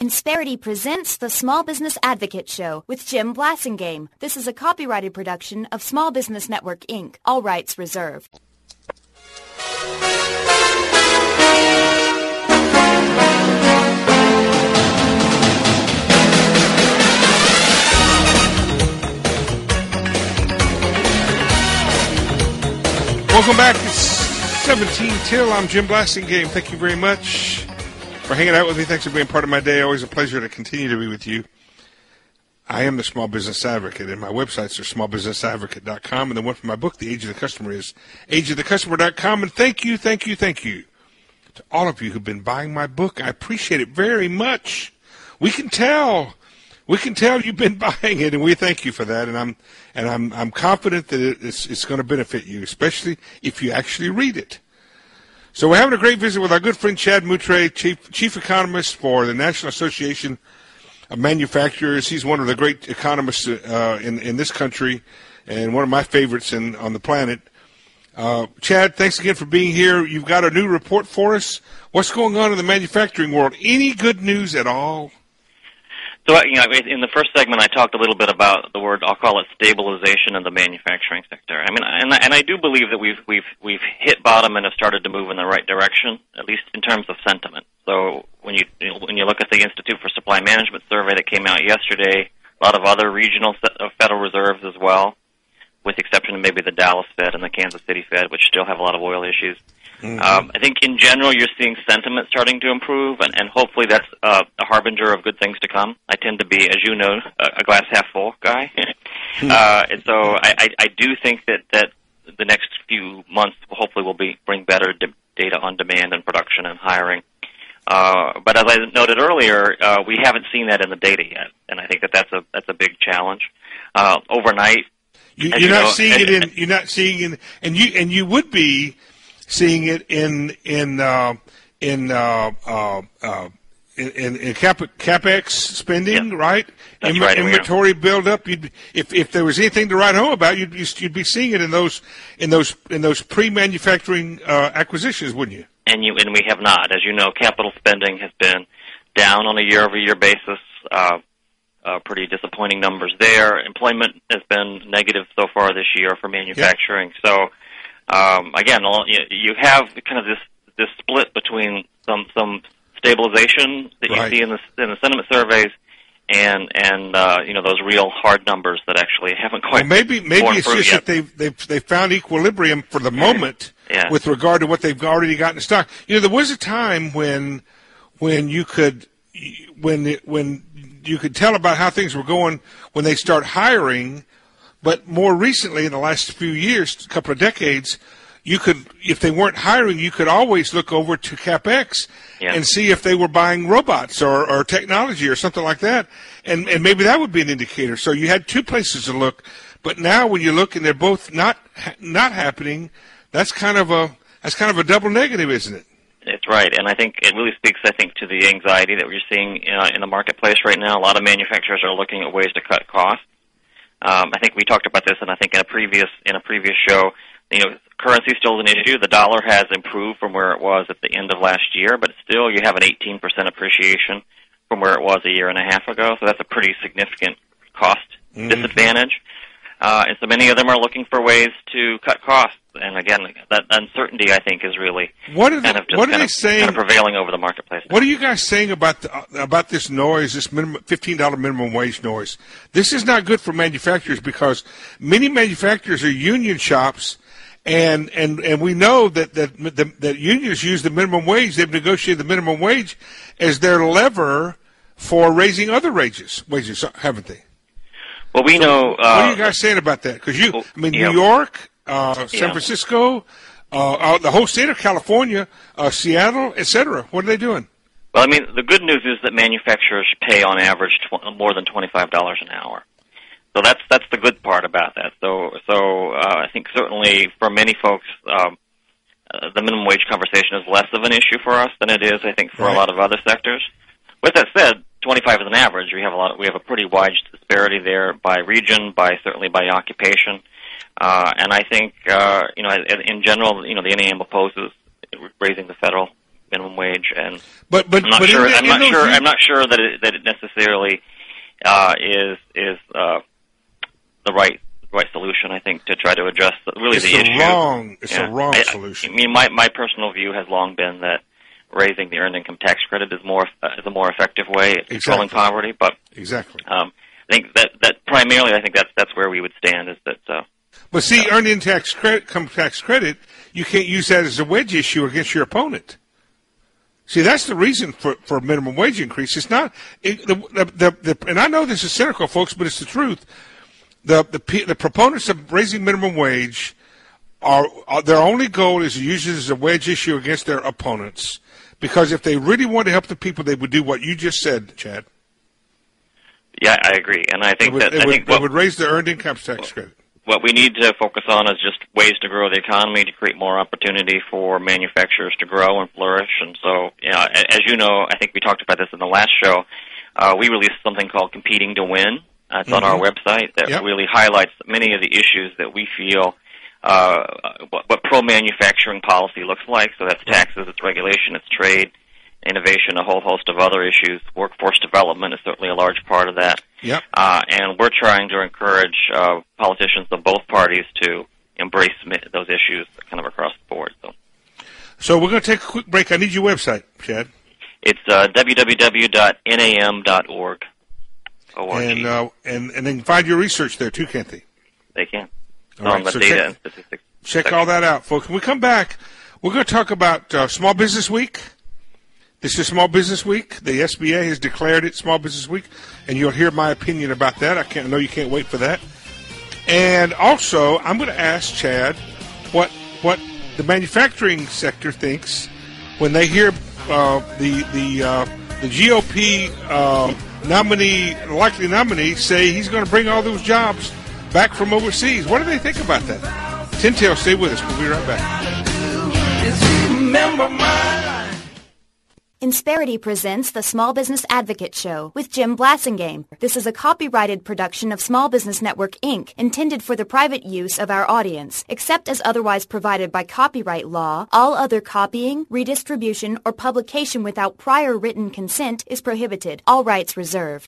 Insperity presents the Small Business Advocate Show with Jim Blasingame. This is a copyrighted production of Small Business Network, Inc. All rights reserved. Welcome back. It's 17 till. I'm Jim Blasingame. Thank you very much for hanging out with me. Thanks for being part of my day. Always a pleasure to continue to be with you. I am the Small Business Advocate, and my websites are smallbusinessadvocate.com, and the one for my book, The Age of the Customer, is ageofthecustomer.com. And thank you to all of you who've been buying my book. I appreciate it very much. We can tell you've been buying it, and we thank you for that. And I'm confident that it's going to benefit you, especially if you actually read it. So we're having a great visit with our good friend Chad Moutre, chief economist for the National Association of Manufacturers. He's one of the great economists in this country, and one of my favorites on the planet. Chad, thanks again for being here. You've got a new report for us. What's going on in the manufacturing world? Any good news at all? So, in the first segment, I talked a little bit about the word, I'll call it stabilization in the manufacturing sector. I mean, and I do believe that we've hit bottom and have started to move in the right direction, at least in terms of sentiment. So, when you look at the Institute for Supply Management survey that came out yesterday, a lot of other regional Federal Reserves as well, with the exception of maybe the Dallas Fed and the Kansas City Fed, which still have a lot of oil issues. Mm-hmm. I think in general you're seeing sentiment starting to improve, and hopefully that's a harbinger of good things to come. I tend to be, as you know, a glass half full guy. And so I do think that the next few months hopefully will bring better data on demand and production and hiring. But as I noted earlier, we haven't seen that in the data yet, and I think that's a big challenge. Overnight, you're not seeing it, and you would be seeing it in capex spending, right? Right. Inventory buildup. If there was anything to write home about, you'd be seeing it in those pre-manufacturing acquisitions, wouldn't you? And we have not, as you know, capital spending has been down on a year-over-year basis. Pretty disappointing numbers there. Employment has been negative so far this year for manufacturing. Yeah. So. Again, you have kind of this split between some stabilization that you see in the sentiment surveys, and those real hard numbers that actually haven't quite. Well, maybe it's just yet. that they found equilibrium for the moment with regard to what they've already got in stock. There was a time when you could tell about how things were going when they start hiring. But more recently, in the last few years, a couple of decades, you could, if they weren't hiring, you could always look over to CapEx and see if they were buying robots or technology or something like that, and maybe that would be an indicator. So you had two places to look, but now when you look and they're both not happening, that's kind of a double negative, isn't it? It's right, and I think it really speaks, to the anxiety that we're seeing in the marketplace right now. A lot of manufacturers are looking at ways to cut costs. I think we talked about this, and I think in a previous show, currency is still an issue. The dollar has improved from where it was at the end of last year, but still you have an 18% appreciation from where it was a year and a half ago. So that's a pretty significant cost disadvantage. And so many of them are looking for ways to cut costs. And again, that uncertainty, I think, is really kind of prevailing over the marketplace. What are you guys saying about this noise, this $15 minimum wage noise? This is not good for manufacturers because many manufacturers are union shops, and we know that unions use the minimum wage. They've negotiated the minimum wage as their lever for raising other wages, haven't they? Well, we know. What are you guys saying about that? Because New York, San Francisco, the whole state of California, Seattle, etc. What are they doing? Well, the good news is that manufacturers pay on average more than $25 an hour. So that's the good part about that. So I think certainly for many folks, the minimum wage conversation is less of an issue for us than it is, I think, for a lot of other sectors. With that said, 25 is an average. We have a pretty wide disparity there by region, certainly by occupation, and I think in general, the NAM opposes raising the federal minimum wage, and but I'm not but sure. in I'm not sure that it necessarily is the right solution. I think to try to address the issue. It's a wrong solution. I mean, my personal view has long been that raising the earned income tax credit is a more effective way at controlling poverty. But exactly, I think that primarily, I think that's where we would stand. Is that. But see, earned income tax credit, you can't use that as a wedge issue against your opponent. See, that's the reason for minimum wage increase. It's not, and I know this is cynical, folks, but it's the truth. The proponents of raising minimum wage their only goal is to use it as a wedge issue against their opponents. Because if they really want to help the people, they would do what you just said, Chad. Yeah, I agree, and I think it would raise the earned income tax credit. What we need to focus on is just ways to grow the economy, to create more opportunity for manufacturers to grow and flourish. And so, as you know, I think we talked about this in the last show. We released something called Competing to Win. It's on our website that really highlights many of the issues that we feel what pro-manufacturing policy looks like. So that's taxes, it's regulation, it's trade, innovation, a whole host of other issues. Workforce development is certainly a large part of that. Yep. And we're trying to encourage politicians of both parties to embrace those issues kind of across the board. So we're going to take a quick break. I need your website, Chad. It's www.nam.org. And they can find your research there, too, can't they? They can. All right, the so data and statistics. Check all that out, folks. When we come back, we're going to talk about Small Business Week. This is Small Business Week. The SBA has declared it Small Business Week, and you'll hear my opinion about that. I know you can't wait for that. And also, I'm going to ask Chad what the manufacturing sector thinks when they hear the GOP likely nominee say he's going to bring all those jobs back from overseas. What do they think about that? Tintel, stay with us. We'll be right back. Insperity presents the Small Business Advocate Show with Jim Blasingame. This is a copyrighted production of Small Business Network, Inc., intended for the private use of our audience. Except as otherwise provided by copyright law, all other copying, redistribution, or publication without prior written consent is prohibited. All rights reserved.